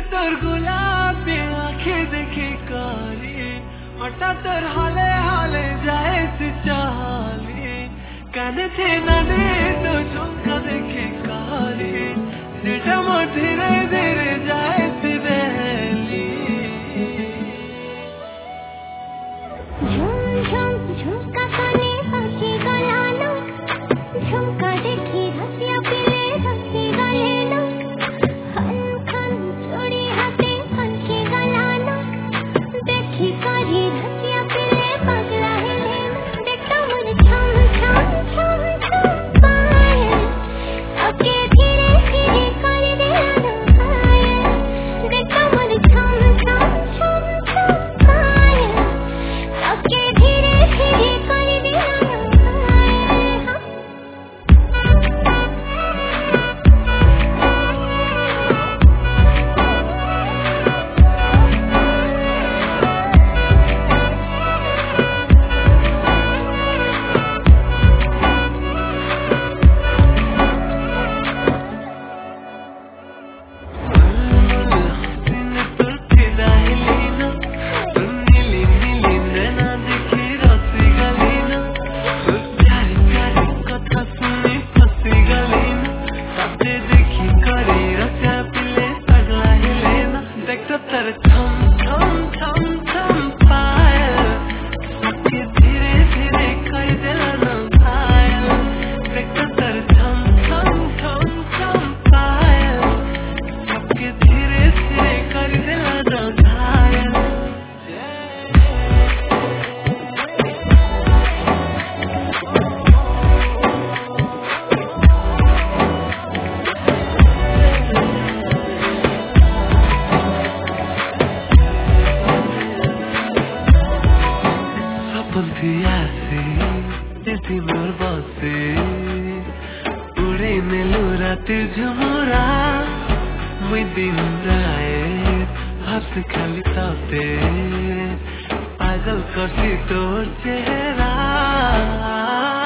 তোর গোলাপি আঁখি দেখি কালি ওটা তোর হলে হলে যায় চালি কানে থে না দে তো ঝুমকা দেখি কালি যেটা মোর ধীরে ধীরে যায় বেলি ঝুম ঝুম ঝুমকা কানে পাখি গলানো ঝুমকা দেখি হাসিয়া পিলে হাসি গলেনো হন খান চড়ি হাতে পাখি গলানো দেখি কারি হাসিয়া পিলে পাগলা হেলে দেখতা মন ছম ছম ছম ছম পায়ে ওকে ধীরে ধীরে করে দিলানো পায়ে দেখতা মন ছম ছম ছম ছম পায়ে ওকে ধীরে ধীরে করে দিলানো মোর বসে উড়ে নেলু রাতের ঝুমুরা মুই দিন রায়ে হাত খালি তাতে পাগল করছি তোর চেহারা